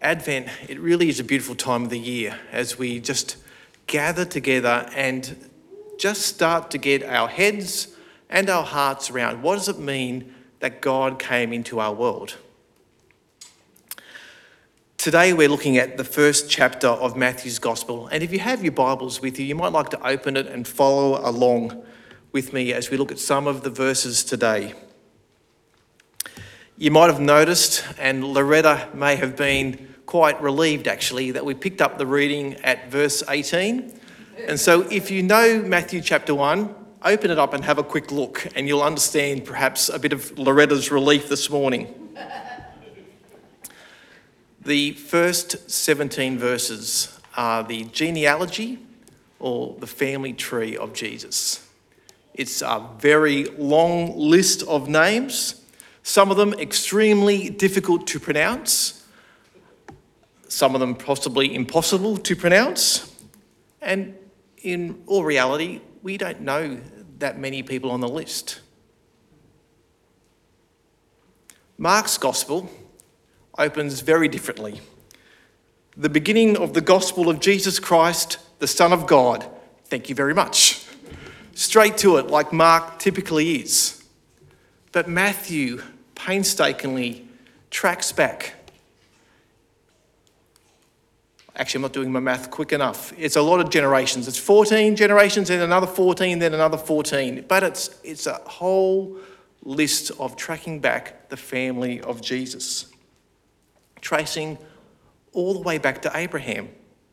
Advent, it really is a beautiful time of the year as we just gather together and just start to get our heads and our hearts around what does it mean that God came into our world. Today we're looking at the first chapter of Matthew's Gospel, and if you have your Bibles with you, you might like to open it and follow along with me as we look at some of the verses today. You might have noticed, and Loretta may have been quite relieved actually, that we picked up the reading at verse 18. And so if you know Matthew chapter 1, open it up and have a quick look and you'll understand perhaps a bit of Loretta's relief this morning. The first 17 verses are the genealogy or the family tree of Jesus. It's a very long list of names, some of them extremely difficult to pronounce, some of them possibly impossible to pronounce, and in all reality, we don't know that many people on the list. Mark's Gospel opens very differently. The beginning of the Gospel of Jesus Christ, the Son of God. Thank you very much. Straight to it, like Mark typically is. But Matthew painstakingly tracks back. Actually, I'm not doing my math quick enough. It's a lot of generations. It's 14 generations, then another 14, then another 14. But it's a whole list of tracking back the family of Jesus, tracing all the way back to Abraham.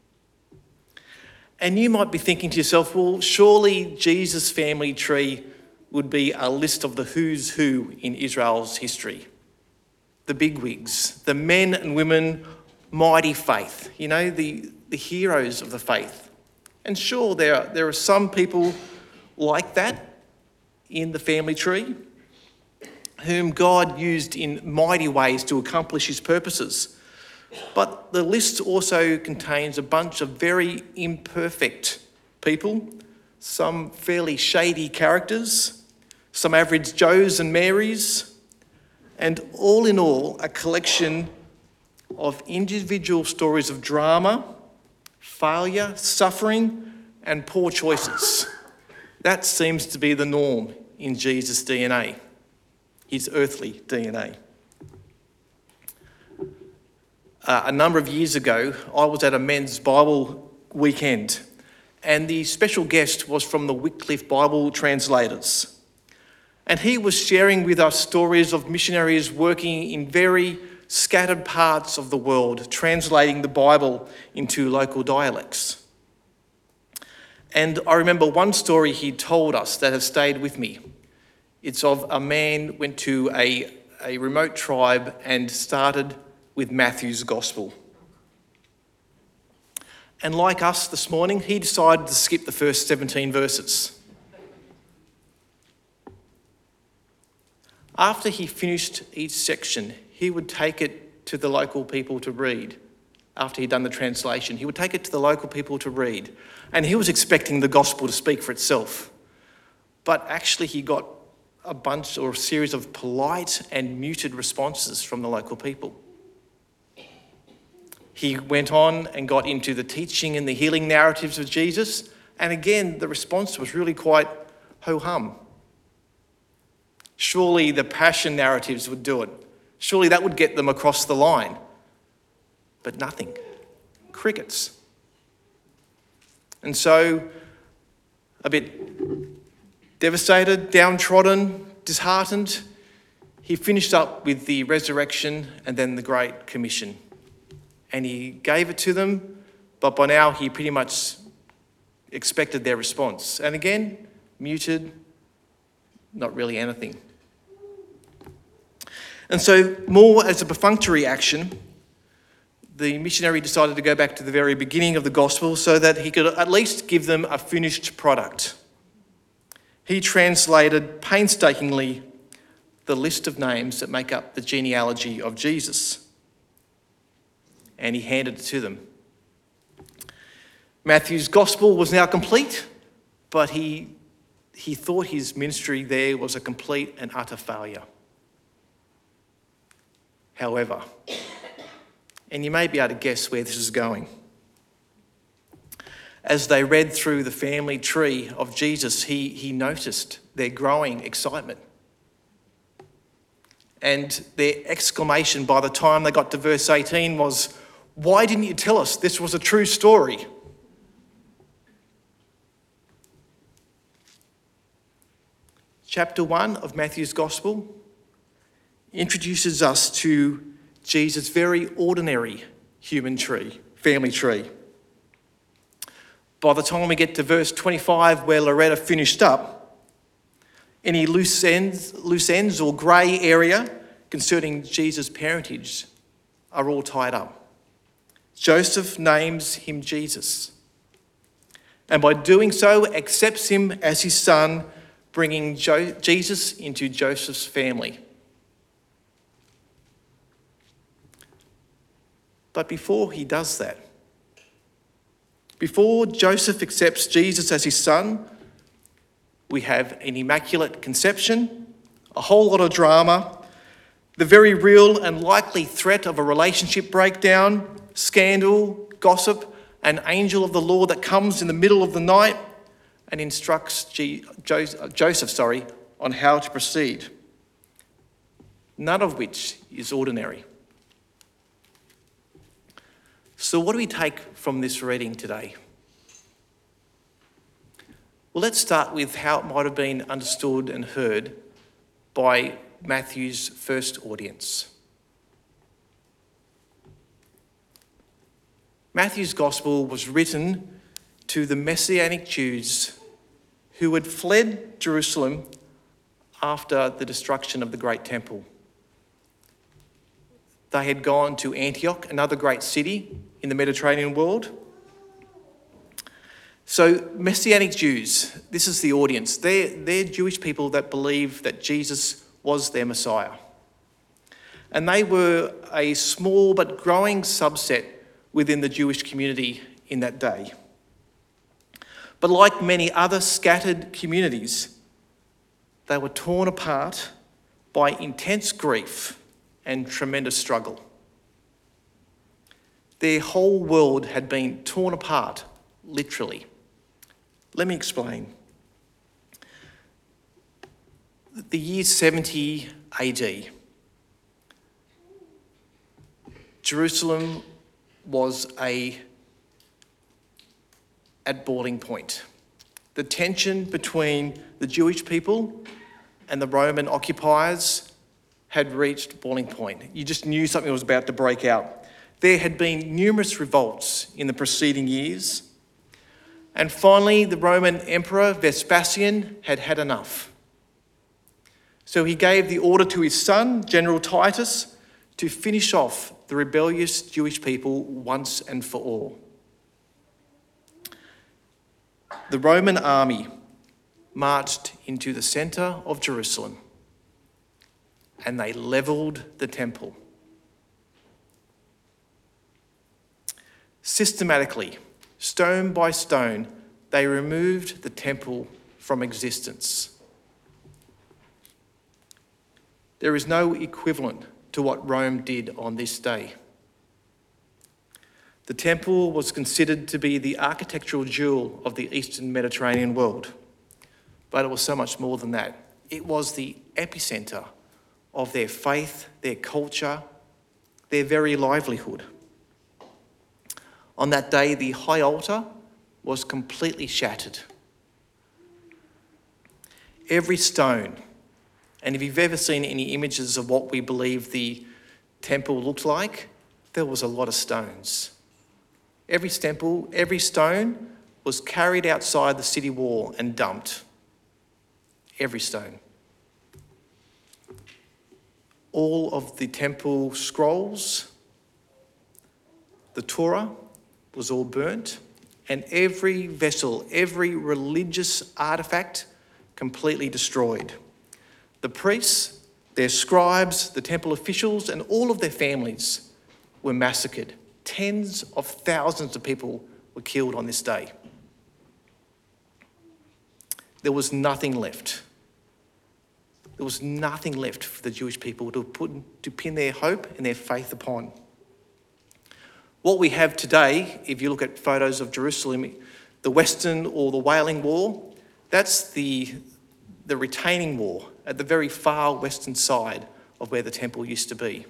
And you might be thinking to yourself, well, surely Jesus' family tree would be a list of the who's who in Israel's history. The bigwigs, the men and women, mighty faith, you know, the heroes of the faith. And sure, there are some people like that in the family tree whom God used in mighty ways to accomplish his purposes. But the list also contains a bunch of very imperfect people, some fairly shady characters, some average Joes and Marys, and all in all, a collection of individual stories of drama, failure, suffering, and poor choices. That seems to be the norm in Jesus' DNA, his earthly DNA. A number of years ago, I was at a men's Bible weekend, and the special guest was from the Wycliffe Bible translators. And he was sharing with us stories of missionaries working in very scattered parts of the world, translating the Bible into local dialects. And I remember one story he told us that has stayed with me. It's of a man went to a remote tribe and started with Matthew's Gospel. And like us this morning, he decided to skip the first 17 verses. After he finished each section, he would take it to the local people to read. After he'd done the translation, he would take it to the local people to read. And he was expecting the gospel to speak for itself. But actually he got a bunch or a series of polite and muted responses from the local people. He went on and got into the teaching and the healing narratives of Jesus. And again, the response was really quite ho-hum. Surely the passion narratives would do it. Surely that would get them across the line. But nothing. Crickets. And so, a bit devastated, downtrodden, disheartened, he finished up with the resurrection and then the Great Commission. And he gave it to them, but by now he pretty much expected their response. And again, muted, not really anything. And so, more as a perfunctory action, the missionary decided to go back to the very beginning of the gospel so that he could at least give them a finished product. He translated painstakingly the list of names that make up the genealogy of Jesus, and he handed it to them. Matthew's gospel was now complete, but he thought his ministry there was a complete and utter failure. However, And you may be able to guess where this is going. As they read through the family tree of Jesus, he noticed their growing excitement. And their exclamation by the time they got to verse 18 was, "Why didn't you tell us this was a true story?" Chapter 1 of Matthew's Gospel introduces us to Jesus' very ordinary family tree. By the time we get to verse 25, where Loretta finished up, any loose ends or grey area concerning Jesus' parentage are all tied up. Joseph names him Jesus, and by doing so accepts him as his son, bringing Jesus into Joseph's family. But before he does that, before Joseph accepts Jesus as his son, we have an immaculate conception, a whole lot of drama, the very real and likely threat of a relationship breakdown, scandal, gossip, an angel of the Lord that comes in the middle of the night and instructs Joseph on how to proceed. None of which is ordinary. So what do we take from this reading today? Well, let's start with how it might have been understood and heard by Matthew's first audience. Matthew's Gospel was written to the Messianic Jews who had fled Jerusalem after the destruction of the great temple. They had gone to Antioch, another great city in the Mediterranean world. So Messianic Jews, this is the audience. They're Jewish people that believe that Jesus was their Messiah. And they were a small but growing subset within the Jewish community in that day. But like many other scattered communities, they were torn apart by intense grief and tremendous struggle. Their whole world had been torn apart, literally. Let me explain. The year 70 AD, Jerusalem was at boiling point. The tension between the Jewish people and the Roman occupiers had reached boiling point. You just knew something was about to break out. There had been numerous revolts in the preceding years. And finally, the Roman Emperor Vespasian had had enough. So he gave the order to his son, General Titus, to finish off the rebellious Jewish people once and for all. The Roman army marched into the centre of Jerusalem and they levelled the temple. Systematically, stone by stone, they removed the temple from existence. There is no equivalent to what Rome did on this day. The temple was considered to be the architectural jewel of the Eastern Mediterranean world, but it was so much more than that. It was the epicentre of their faith, their culture, their very livelihood. On that day, the high altar was completely shattered. Every stone, and if you've ever seen any images of what we believe the temple looked like, there was a lot of stones. Every stone was carried outside the city wall and dumped. Every stone. All of the temple scrolls, the Torah, was all burnt, and every vessel, every religious artefact completely destroyed. The priests, their scribes, the temple officials, and all of their families were massacred. Tens of thousands of people were killed on this day. There was nothing left. There was nothing left for the Jewish people to pin their hope and their faith upon. What we have today, if you look at photos of Jerusalem, the Western or the Wailing Wall, that's the retaining wall at the very far western side of where the temple used to be.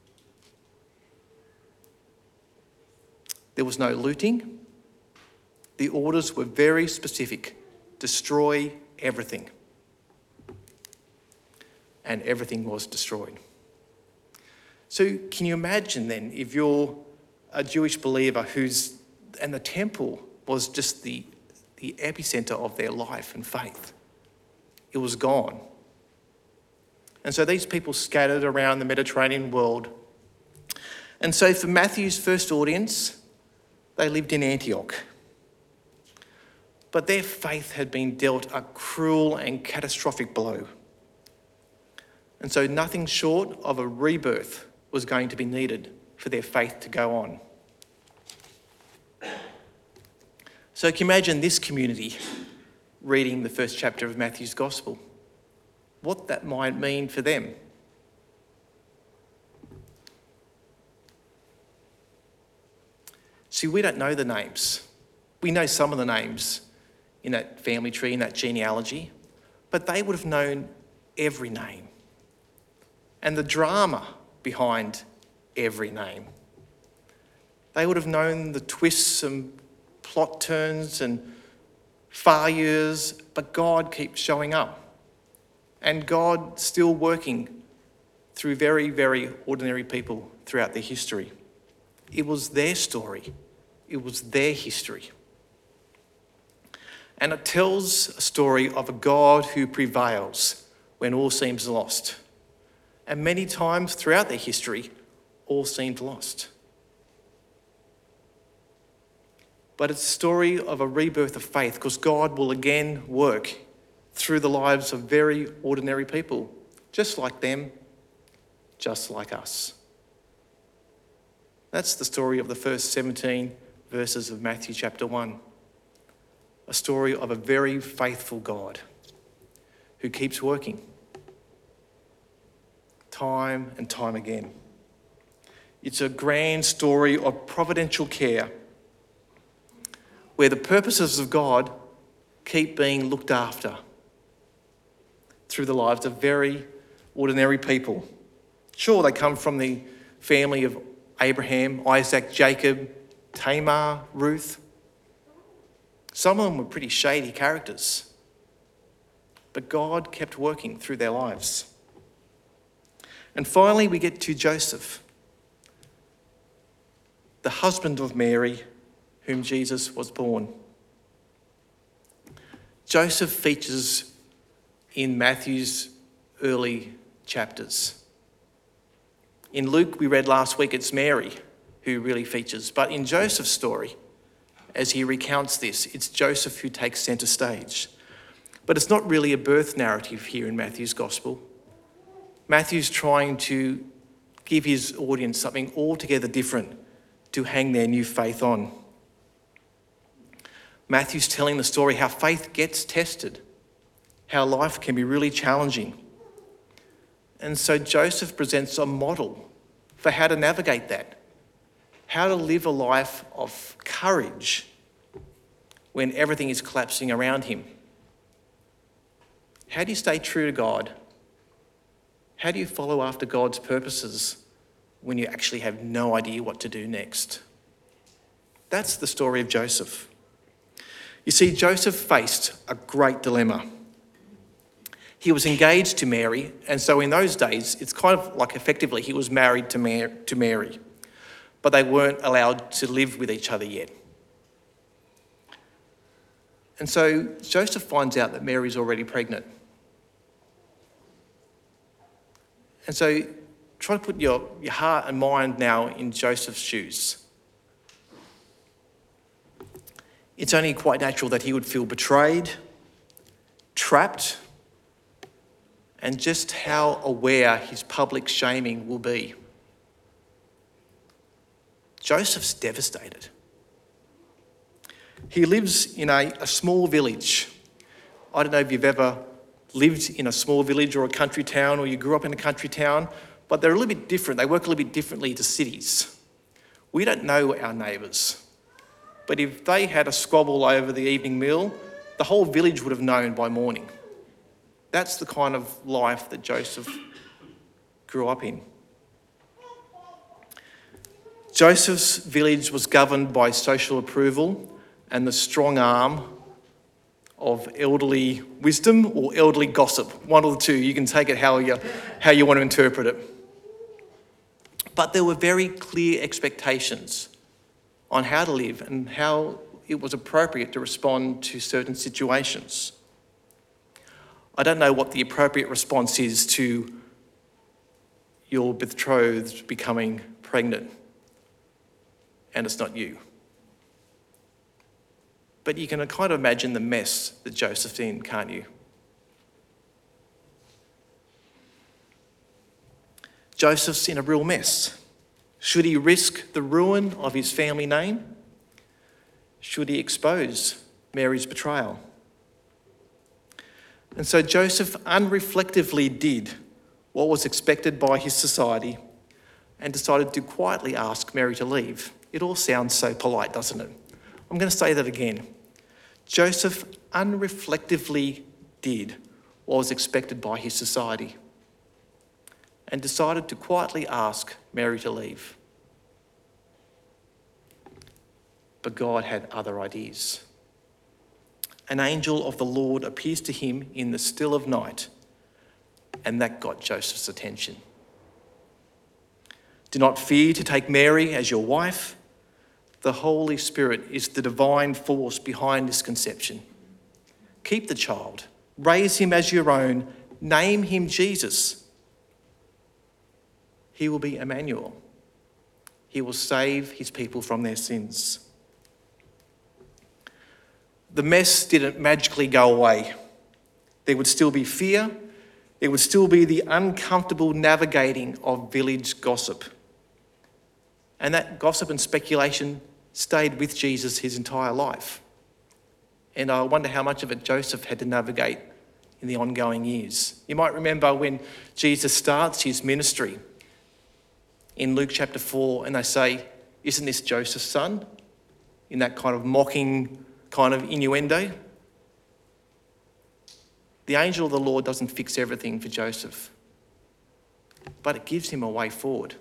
There was no looting. The orders were very specific: destroy everything. And everything was destroyed. So can you imagine then, if you're a Jewish believer and the temple was just the epicenter of their life and faith. It was gone. And so these people scattered around the Mediterranean world. And so for Matthew's first audience, they lived in Antioch. But their faith had been dealt a cruel and catastrophic blow. And so nothing short of a rebirth was going to be needed for their faith to go on. So can you imagine this community reading the first chapter of Matthew's Gospel? What that might mean for them. See, we don't know the names. We know some of the names in that family tree, in that genealogy, but they would have known every name and the drama behind every name. They would have known the twists and plot turns and failures, but God keeps showing up. And God still working through very, very ordinary people throughout their history. It was their story. It was their history. And it tells a story of a God who prevails when all seems lost. And many times throughout their history, all seemed lost. But it's a story of a rebirth of faith, because God will again work through the lives of very ordinary people, just like them, just like us. That's the story of the first 17 verses of Matthew chapter 1. A story of a very faithful God who keeps working time and time again. It's a grand story of providential care where the purposes of God keep being looked after through the lives of very ordinary people. Sure, they come from the family of Abraham, Isaac, Jacob, Tamar, Ruth. Some of them were pretty shady characters, but God kept working through their lives. And finally, we get to Joseph, the husband of Mary, whom Jesus was born. Joseph features in Matthew's early chapters. In Luke, we read last week, it's Mary who really features. But in Joseph's story, as he recounts this, it's Joseph who takes centre stage. But it's not really a birth narrative here in Matthew's Gospel. Matthew's trying to give his audience something altogether different to hang their new faith on. Matthew's telling the story how faith gets tested, how life can be really challenging. And so Joseph presents a model for how to navigate that, how to live a life of courage when everything is collapsing around him. How do you stay true to God? How do you follow after God's purposes when you actually have no idea what to do next? That's the story of Joseph. You see, Joseph faced a great dilemma. He was engaged to Mary, and so in those days, it's kind of like effectively he was married to Mary, but they weren't allowed to live with each other yet. And so Joseph finds out that Mary's already pregnant. And so try to put your heart and mind now in Joseph's shoes. It's only quite natural that he would feel betrayed, trapped, and just how aware his public shaming will be. Joseph's devastated. He lives in a small village. I don't know if you've ever lived in a small village or a country town, or you grew up in a country town, but they're a little bit different. They work a little bit differently to cities, We don't know our neighbours, but if they had a squabble over the evening meal, the whole village would have known by morning. That's the kind of life that Joseph grew up in. Joseph's village was governed by social approval and the strong arm of elderly wisdom or elderly gossip. One of the two. You can take it how you want to interpret it. But there were very clear expectations on how to live and how it was appropriate to respond to certain situations. I don't know what the appropriate response is to your betrothed becoming pregnant and it's not you. But you can kind of imagine the mess that Joseph's in, can't you? Joseph's in a real mess. Should he risk the ruin of his family name? Should he expose Mary's betrayal? And so Joseph unreflectively did what was expected by his society and decided to quietly ask Mary to leave. It all sounds so polite, doesn't it? I'm going to say that again. Joseph unreflectively did what was expected by his society and decided to quietly ask Mary to leave. But God had other ideas. An angel of the Lord appears to him in the still of night, and that got Joseph's attention. Do not fear to take Mary as your wife. The Holy Spirit is the divine force behind this conception. Keep the child, raise him as your own, name him Jesus. He will be Emmanuel. He will save his people from their sins. The mess didn't magically go away. There would still be fear. There would still be the uncomfortable navigating of village gossip. And that gossip and speculation stayed with Jesus his entire life. And I wonder how much of it Joseph had to navigate in the ongoing years. You might remember when Jesus starts his ministry in Luke chapter 4, and they say, "Isn't this Joseph's son?" In that kind of mocking kind of innuendo. The angel of the Lord doesn't fix everything for Joseph, but it gives him a way forward.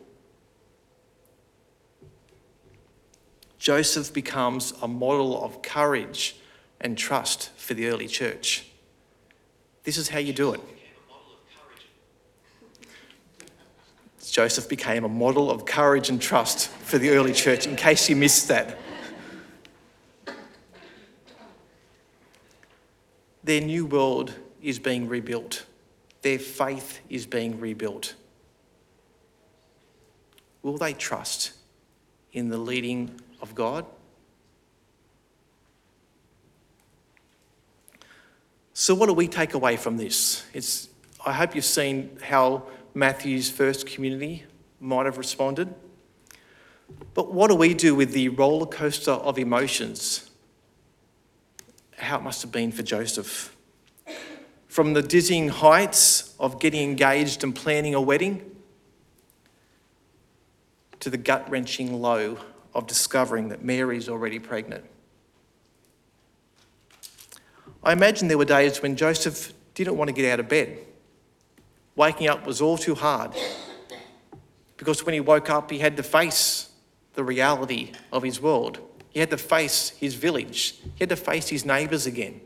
Joseph becomes a model of courage and trust for the early church. This is how you do it. Joseph became a model of courage and trust for the early church, in case you missed that. Their new world is being rebuilt. Their faith is being rebuilt. Will they trust in the leading of God? So what do we take away from this? I hope you've seen how Matthew's first community might have responded. But what do we do with the roller coaster of emotions? How it must have been for Joseph. From the dizzying heights of getting engaged and planning a wedding to the gut-wrenching low of discovering that Mary's already pregnant. I imagine there were days when Joseph didn't want to get out of bed. Waking up was all too hard because when he woke up, he had to face the reality of his world. He had to face his village. He had to face his neighbours again.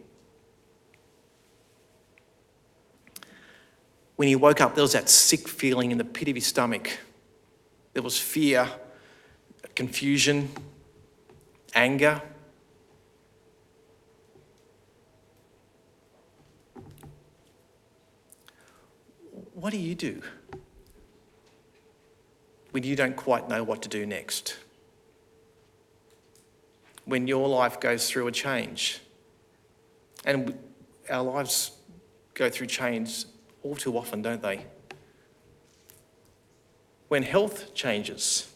When he woke up, there was that sick feeling in the pit of his stomach. There was fear, confusion, anger. What do you do when you don't quite know what to do next? When your life goes through a change, and our lives go through change all too often, don't they? When health changes,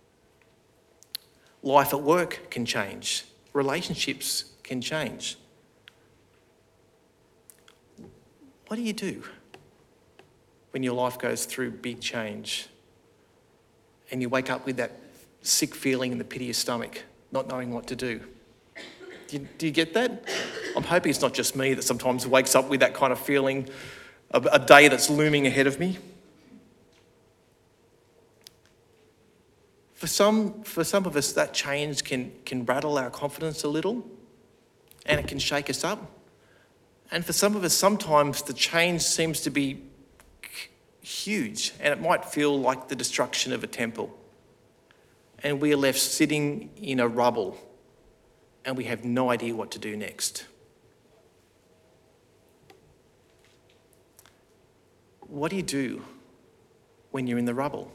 life at work can change, relationships can change. What do you do when your life goes through big change and you wake up with that sick feeling in the pit of your stomach, not knowing what to do. Do you get that? I'm hoping it's not just me that sometimes wakes up with that kind of feeling of a day that's looming ahead of me. For some of us, that change can rattle our confidence a little, and it can shake us up. And for some of us, sometimes the change seems to be huge, and it might feel like the destruction of a temple. And we are left sitting in a rubble, and we have no idea what to do next. What do you do when you're in the rubble?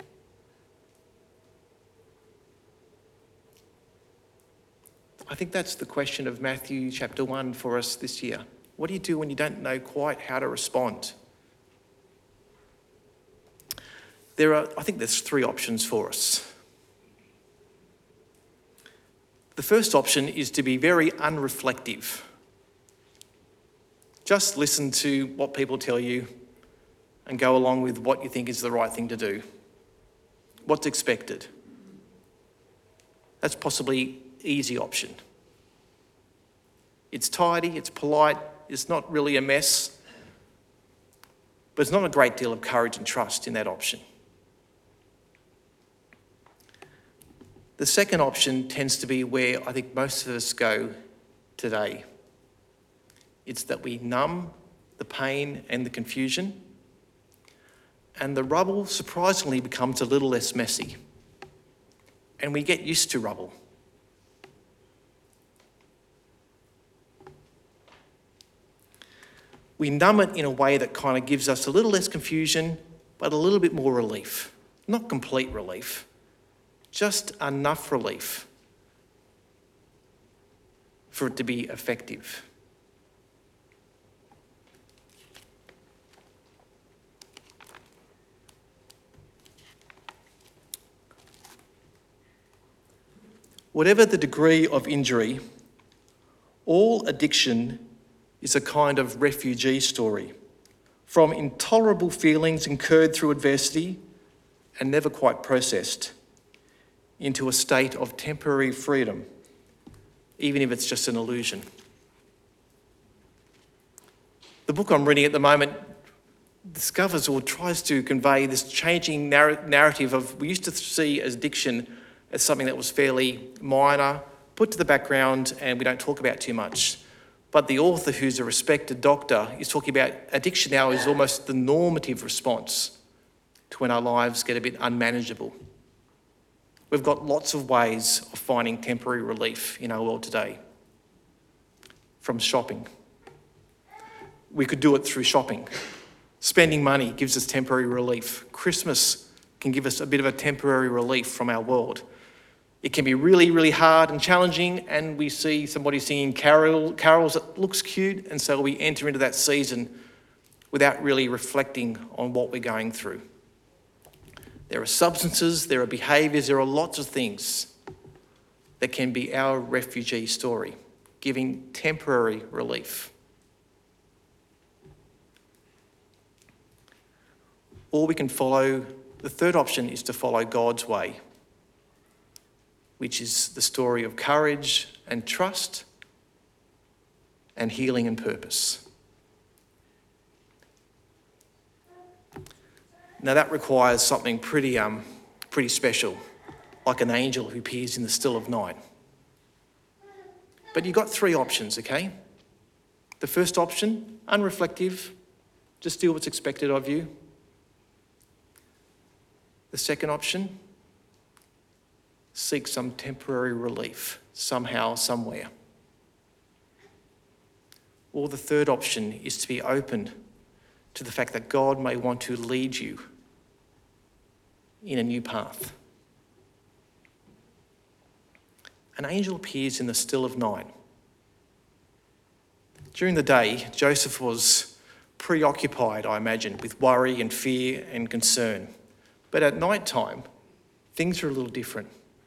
I think that's the question of Matthew chapter 1 for us this year. What do you do when you don't know quite how to respond? I think there's three options for us. The first option is to be very unreflective. Just listen to what people tell you and go along with what you think is the right thing to do. What's expected? That's possibly easy option. It's tidy, it's polite, it's not really a mess, but there's not a great deal of courage and trust in that option. The second option tends to be where I think most of us go today. It's that we numb the pain and the confusion, and the rubble surprisingly becomes a little less messy, and we get used to rubble. We numb it in a way that kind of gives us a little less confusion, but a little bit more relief. Not complete relief, just enough relief for it to be effective. Whatever the degree of injury, all addiction is a kind of refugee story, from intolerable feelings incurred through adversity and never quite processed, into a state of temporary freedom, even if it's just an illusion. The book I'm reading at the moment discovers or tries to convey this changing narrative of, we used to see addiction as something that was fairly minor, put to the background, and we don't talk about too much. But the author, who's a respected doctor, is talking about addiction now is almost the normative response to when our lives get a bit unmanageable. We've got lots of ways of finding temporary relief in our world today. From shopping. We could do it through shopping. Spending money gives us temporary relief. Christmas can give us a bit of a temporary relief from our world. It can be really, really hard and challenging, and we see somebody singing carols that looks cute, and so we enter into that season without really reflecting on what we're going through. There are substances, there are behaviours, there are lots of things that can be our refugee story, giving temporary relief. Or we can follow, the third option is to follow God's way, which is the story of courage and trust and healing and purpose. Now that requires something pretty special, like an angel who appears in the still of night. But you've got three options, okay? The first option, unreflective, just do what's expected of you. The second option, seek some temporary relief, somehow, somewhere. Or the third option is to be open to the fact that God may want to lead you in a new path. An angel appears in the still of night. During the day, Joseph was preoccupied, I imagine, with worry and fear and concern. But at night time, things are a little different.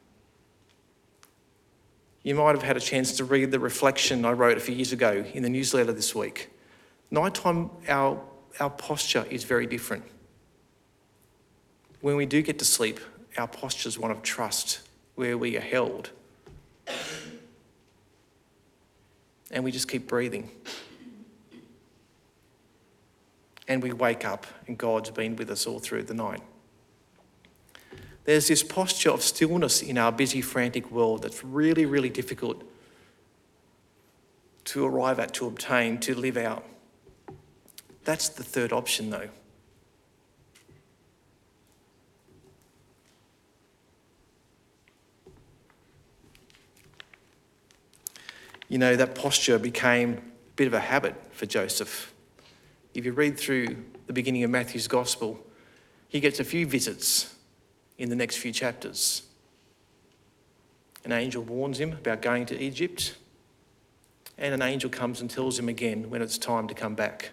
You might have had a chance to read the reflection I wrote a few years ago in the newsletter this week. Nighttime, our posture is very different. When we do get to sleep, our posture is one of trust, where we are held. And we just keep breathing. And we wake up and God's been with us all through the night. There's this posture of stillness in our busy, frantic world that's really, really difficult to arrive at, to obtain, to live out. That's the third option, though. You know, that posture became a bit of a habit for Joseph. If you read through the beginning of Matthew's Gospel, he gets a few visits in the next few chapters. An angel warns him about going to Egypt, and an angel comes and tells him again when it's time to come back.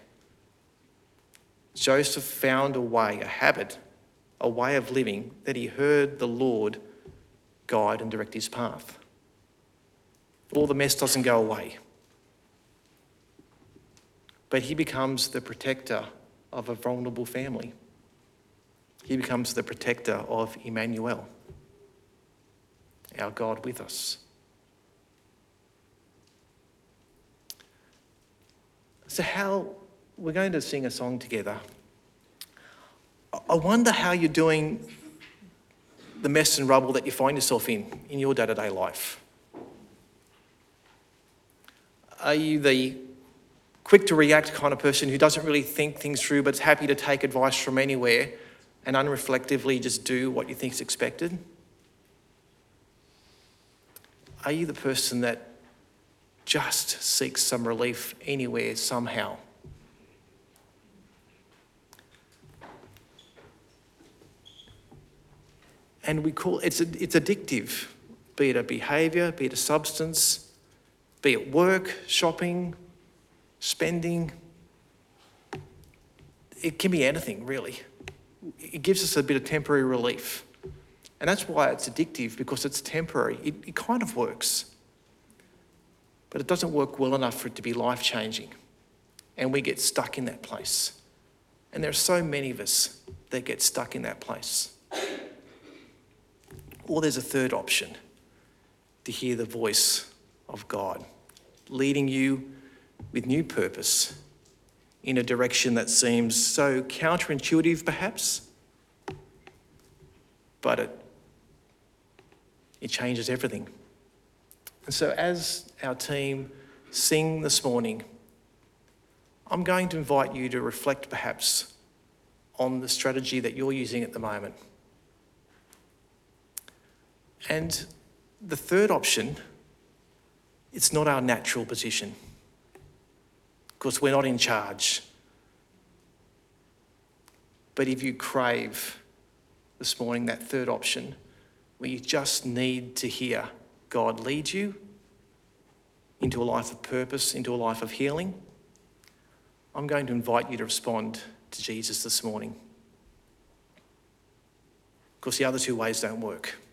Joseph found a way, a habit, a way of living that he heard the Lord guide and direct his path. All the mess doesn't go away. But he becomes the protector of a vulnerable family. He becomes the protector of Emmanuel, our God with us. So we're going to sing a song together. I wonder how you're doing the mess and rubble that you find yourself in your day-to-day life. Are you the quick to react kind of person who doesn't really think things through but is happy to take advice from anywhere and unreflectively just do what you think is expected? Are you the person that just seeks some relief anywhere, somehow? And it's addictive, be it a behaviour, be it a substance, be it work, shopping, spending. It can be anything, really. It gives us a bit of temporary relief. And that's why it's addictive, because it's temporary. It kind of works. But it doesn't work well enough for it to be life-changing. And we get stuck in that place. And there are so many of us that get stuck in that place. Or there's a third option, to hear the voice of God, leading you with new purpose in a direction that seems so counterintuitive perhaps, but it changes everything. And so as our team sing this morning, I'm going to invite you to reflect perhaps on the strategy that you're using at the moment. And the third option, it's not our natural position, because we're not in charge. But if you crave this morning that third option, where you just need to hear God lead you into a life of purpose, into a life of healing, I'm going to invite you to respond to Jesus this morning, because the other two ways don't work.